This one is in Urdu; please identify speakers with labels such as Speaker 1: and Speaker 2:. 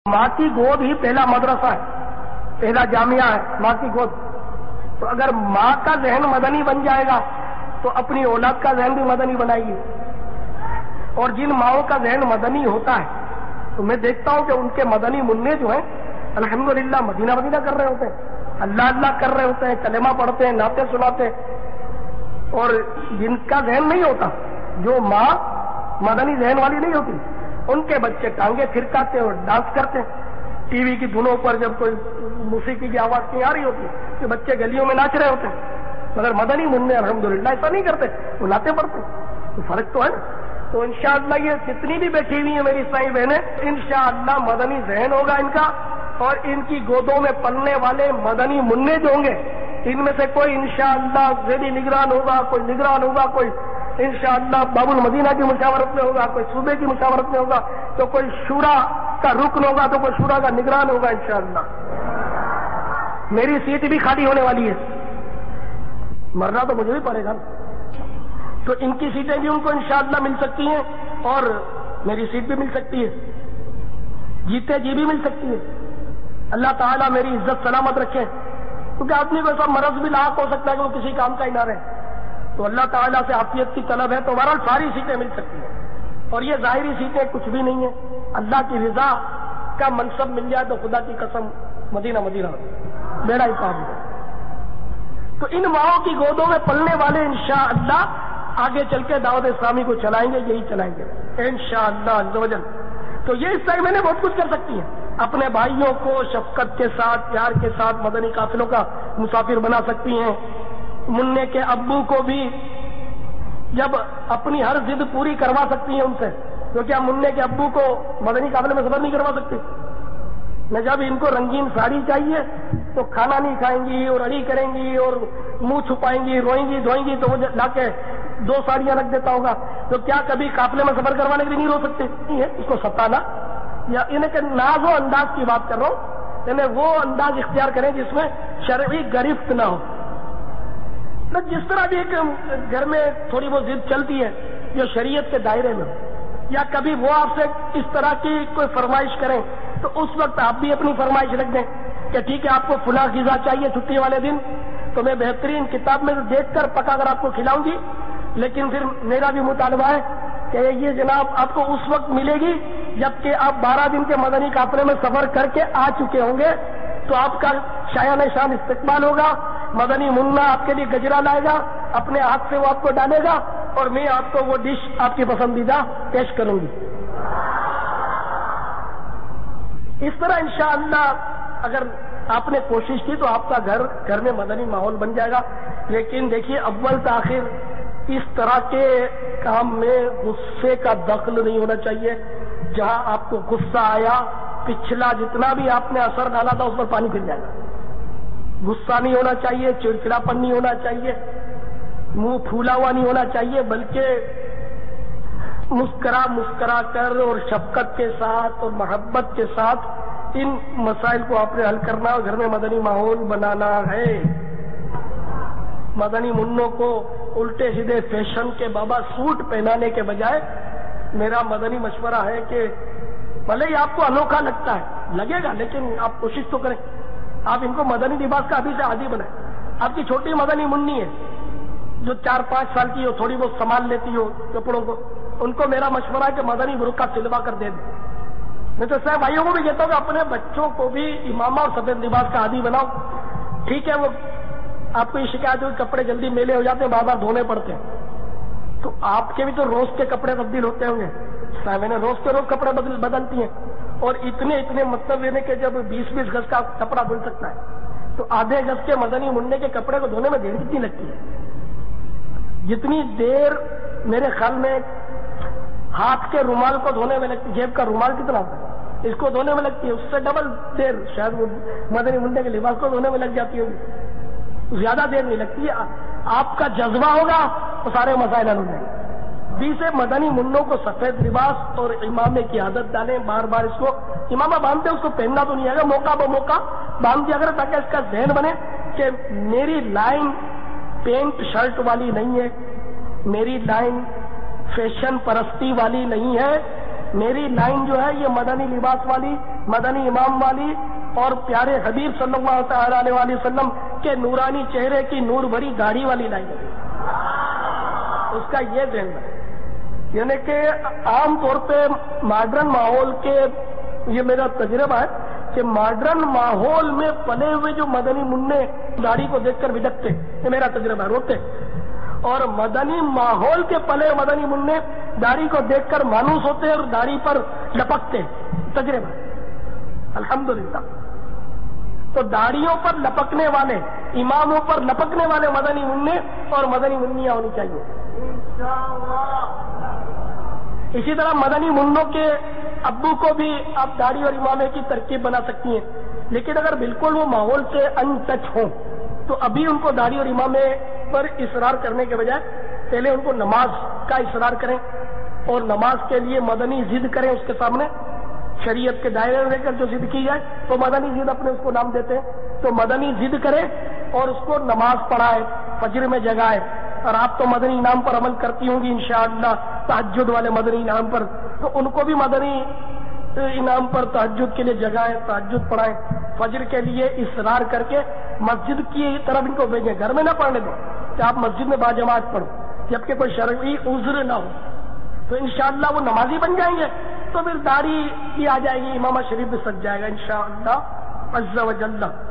Speaker 1: ماں کی گود ہی پہلا مدرسہ ہے، پہلا جامعہ ہے ماں کی گود. تو اگر ماں کا ذہن مدنی بن جائے گا تو اپنی اولاد کا ذہن بھی مدنی بنائے گی. اور جن ماؤں کا ذہن مدنی ہوتا ہے تو میں دیکھتا ہوں کہ ان کے مدنی منع جو ہیں الحمدللہ مدینہ مدینہ کر رہے ہوتے ہیں، اللہ اللہ کر رہے ہوتے ہیں، کلمہ پڑھتے ہیں، نعتیں سناتے ہیں. اور جن کا ذہن نہیں ہوتا، جو ماں مدنی ذہن والی نہیں ہوتی، ان کے بچے ٹانگیں پھرکاتے اور ڈانس کرتے ہیں. ٹی وی کی دھنوں پر جب کوئی موسیقی کی آواز نہیں آ رہی ہوتی کہ بچے گلیوں میں ناچ رہے ہوتے ہیں. مگر مدنی منع الحمدللہ ایسا نہیں کرتے، وہ نعتیں پڑھتے. تو فرق تو ہے نا. تو انشاءاللہ یہ جتنی بھی بیٹھی ہوئی ہیں میری اسلامی بہنیں، انشاءاللہ مدنی ذہن ہوگا ان کا، اور ان کی گودوں میں پلنے والے مدنی منع جو ہوں گے ان میں سے کوئی انشاءاللہ ذیلی نگران ہوگا، کوئی نگران ہوگا، کوئی انشاءاللہ باب المدینہ کی مشاورت میں ہوگا، کوئی صوبے کی مشاورت میں ہوگا، تو کوئی شورا کا رکن ہوگا، تو کوئی شورا کا نگران ہوگا انشاءاللہ. میری سیٹ بھی خالی ہونے والی ہے، مرنا تو مجھے بھی پڑے گا، تو ان کی سیٹیں بھی ان کو انشاءاللہ مل سکتی ہیں اور میری سیٹ بھی مل سکتی ہے، جیتے جی بھی مل سکتی ہے. اللہ تعالیٰ میری عزت سلامت رکھے، کیونکہ آدمی کو ایسا مرض بھی لاحق ہو سکتا ہے کہ وہ کسی کام کا ہی نہ رہے. تو اللہ تعالیٰ سے عافیت کی طلب ہے، تو بہرحال ساری سیٹیں مل سکتی ہیں. اور یہ ظاہری سیٹیں کچھ بھی نہیں ہیں، اللہ کی رضا کا منصب مل جائے تو خدا کی قسم مدینہ مدینہ بیڑا ہی پار ہو. تو ان ماؤں کی گودوں میں پلنے والے انشاءاللہ آگے چل کے دعوت اسلامی کو چلائیں گے، یہی چلائیں گے انشاءاللہ عز و جل. تو یہ اس ٹائم میں نے بہت کچھ کر سکتی ہیں، اپنے بھائیوں کو شفقت کے ساتھ پیار کے ساتھ مدنی قافلوں کا مسافر بنا سکتی ہیں. منع کے ابو کو بھی جب اپنی ہر ضد پوری کروا سکتی ہیں ان سے، کیونکہ ہم منع کے ابو کو مدنی قافلے میں سفر نہیں کروا سکتے. نہ جب ان کو رنگین ساڑی چاہیے تو کھانا نہیں کھائیں گی اور اڑی کریں گی اور منہ چھپائیں گی، روئیں گی دھوئیں گی، تو وہ لا کے 2 ساڑیاں رکھ دیتا ہوگا. تو کیا کبھی قافلے میں سفر کروانے کے لیے نہیں رو سکتے؟ نہیں ہے، اس کو ستانا یا انہیں کہ ناز و انداز کی بات کر رہا ہوں، یعنی وہ انداز اختیار کریں جس میں شرعی گرفت نہ ہو. جس طرح بھی ایک گھر میں تھوڑی وہ ضد چلتی ہے جو شریعت کے دائرے میں، یا کبھی وہ آپ سے اس طرح کی کوئی فرمائش کریں تو اس وقت آپ بھی اپنی فرمائش رکھ دیں کہ ٹھیک ہے آپ کو فلاں غذا چاہیے چھٹی والے دن، تو میں بہترین کتاب میں دیکھ کر پکا کر آپ کو کھلاؤں گی، لیکن پھر میرا بھی مطالبہ ہے کہ یہ جناب آپ کو اس وقت ملے گی جبکہ آپ 12 دن کے مدنی قافلے میں سفر کر کے آ چکے ہوں گے. تو آپ کا شایان شان استقبال ہوگا، مدنی منا آپ کے لیے گجرا لائے گا، اپنے ہاتھ سے وہ آپ کو ڈالے گا اور میں آپ کو وہ ڈش آپ کی پسندیدہ پیش کروں گی. اس طرح انشاءاللہ اگر آپ نے کوشش کی تو آپ کا گھر میں مدنی ماحول بن جائے گا. لیکن دیکھیے اول تاخیر اس طرح کے کام میں غصے کا دخل نہیں ہونا چاہیے. جہاں آپ کو غصہ آیا پچھلا جتنا بھی آپ نے اثر ڈالا تھا اس پر پانی پھر جائے گا. غصہ نہیں ہونا چاہیے، چڑچڑاپن نہیں ہونا چاہیے، منہ پھولا ہوا نہیں ہونا چاہیے، بلکہ مسکرا کر اور شفقت کے ساتھ اور محبت کے ساتھ ان مسائل کو آپ نے حل کرنا اور گھر میں مدنی ماحول بنانا ہے. مدنی منوں کو الٹے سیدھے فیشن کے بابا سوٹ پہنانے کے بجائے میرا مدنی مشورہ ہے کہ بھلے ہی آپ کو انوکھا لگتا ہے، لگے گا، لیکن آپ کوشش تو کریں آپ ان کو مدنی لباس کا ابھی سے عادی بنائیں. آپ کی چھوٹی مدنی منی ہے جو 4-5 سال کی ہو، تھوڑی بہت سنبھال لیتی ہو کپڑوں کو، ان کو میرا مشورہ ہے کہ مدنی برقع سلوا کر دے دیں. میں تو صاحب بھائیوں کو بھی کہتا ہوں کہ اپنے بچوں کو بھی امامہ اور سفید لباس کا عادی بناؤ. ٹھیک ہے، وہ آپ کو یہ شکایت ہوئی کپڑے جلدی میلے ہو جاتے ہیں، بار بار دھونے پڑتے ہیں، تو آپ کے بھی تو روز کے کپڑے تبدیل ہوتے ہوں گے. میں نے روز کے روز کپڑے بدلتی ہیں، اور اتنے مطلب لینے کے جب 20-20 گز کا کپڑا دھل سکتا ہے تو آدھے گز کے مدنی مننے کے کپڑے کو دھونے میں دیر کتنی لگتی ہے؟ جتنی دیر میرے خیال میں ہاتھ کے رومال کو دھونے میں لگتی، جیب کا رومال کتنا ہوتا ہے، اس کو دھونے میں لگتی ہے، اس سے ڈبل دیر شاید وہ مدنی مننے کے لباس کو دھونے میں لگ جاتی ہوگی. زیادہ دیر نہیں لگتی. آپ کا جذبہ ہوگا تو سارے مسائل حل ہو جائیں گے. 20 مدنی منوں کو سفید لباس اور امامے کی عادت ڈالیں، بار بار اس کو امامہ باندھتے، اس کو پہننا تو نہیں آئے گا، موقع بموقع باندھ دیا کریں تاکہ اس کا ذہن بنے کہ میری لائن پینٹ شرٹ والی نہیں ہے، میری لائن فیشن پرستی والی نہیں ہے، میری لائن جو ہے یہ مدنی لباس والی مدنی امام والی اور پیارے حبیب صلی اللہ تعالی علیہ وسلم کے نورانی چہرے کی نور بھری داڑھی والی لائی گئی. اس کا یہ ذہن ہے. یعنی کہ عام طور پہ ماڈرن ماحول کے، یہ میرا تجربہ ہے کہ ماڈرن ماحول میں پلے ہوئے جو مدنی منع داڑھی کو دیکھ کر بھٹکتے، یہ میرا تجربہ ہے، روتے، اور مدنی ماحول کے پلے مدنی منع داڑھی کو دیکھ کر مانوس ہوتے اور داڑھی پر لپکتے. تجربہ الحمدللہ. تو داڑھیوں پر لپکنے والے، اماموں پر لپکنے والے مدنی منع اور مدنی منیاں ہونی چاہیے. اسی طرح مدنی منوں کے ابو کو بھی آپ داڑھی اور امامے کی ترکیب بنا سکتی ہیں، لیکن اگر بالکل وہ ماحول سے ان ٹچ ہوں تو ابھی ان کو داڑھی اور امامے پر اصرار کرنے کے بجائے پہلے ان کو نماز کا اصرار کریں اور نماز کے لیے مدنی ضد کریں اس کے سامنے. شریعت کے دائرے میں رہ کر جو ضد کی جائے تو مدنی ضد اپنے اس کو نام دیتے ہیں. تو مدنی ضد کرے اور اس کو نماز پڑھائے، فجر میں جگائے. اور آپ تو مدنی انعام پر عمل کرتی ہوں گی انشاءاللہ، تہجد والے مدنی انعام پر، تو ان کو بھی مدنی انعام پر تہجد کے لیے جگائیں، تہجد پڑھائیں. فجر کے لیے اصرار کر کے مسجد کی طرف ان کو بھیجیں، گھر میں نہ پڑھنے دیں کہ آپ مسجد میں باجماعت پڑھو جبکہ کوئی شرعی عذر نہ ہو. تو انشاءاللہ وہ نمازی بن جائیں گے، تو پھر داڑھی بھی آ جائے گی، امامہ شریف بھی سج جائے گا انشاءاللہ عز و جل.